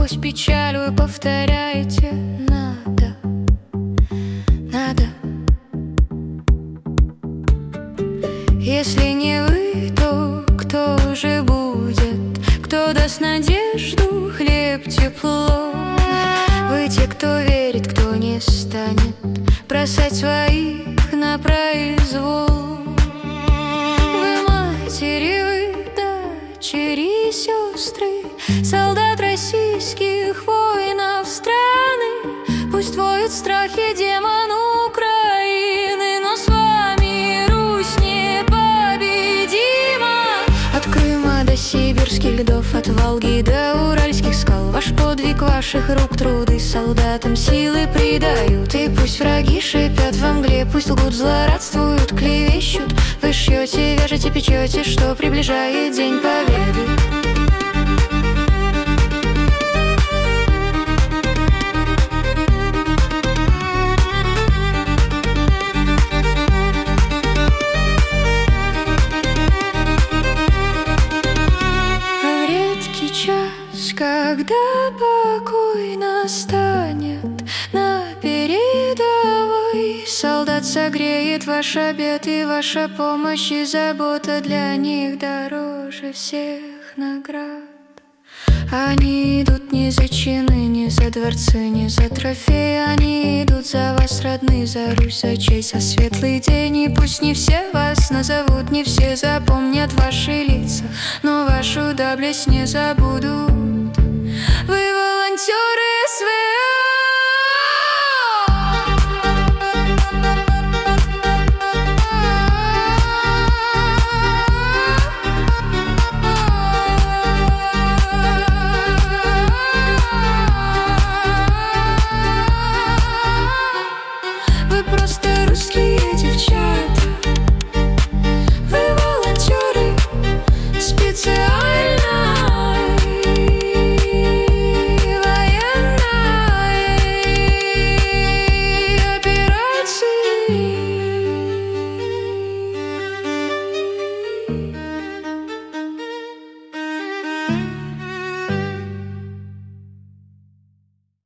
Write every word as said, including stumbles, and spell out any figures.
сквозь печаль вы повторяете: надо, надо. Если не вы, то кто же будет? Кто даст надежду, хлеб, тепло? Вы те, кто верит, кто не станет бросать своих на произвол. Вы матери, вы дочери, сестры солдат российских воинов страны. Пусть воют страхи демон Украины, но с вами Русь непобедима. От Крыма до сибирских льдов, от Волги до уральских скал, ваш подвиг, ваших рук труды солдатам силы придают. И пусть враги шипят во мгле, пусть лгут, злорадствуют, клевещут, вы шьете, вяжете, печете, что приближает день победы. Когда покой настанет на передовой, солдат согреет ваш обед, и ваша помощь и забота для них дороже всех наград. Они идут не за чины, не за дворцы, не за трофеи. Они идут за вас, родные, за Русь, за честь, за светлый день. И пусть не все вас назовут, не все запомнят ваши лица, но вашу доблесть не забудут. Вы волонтеры СВО.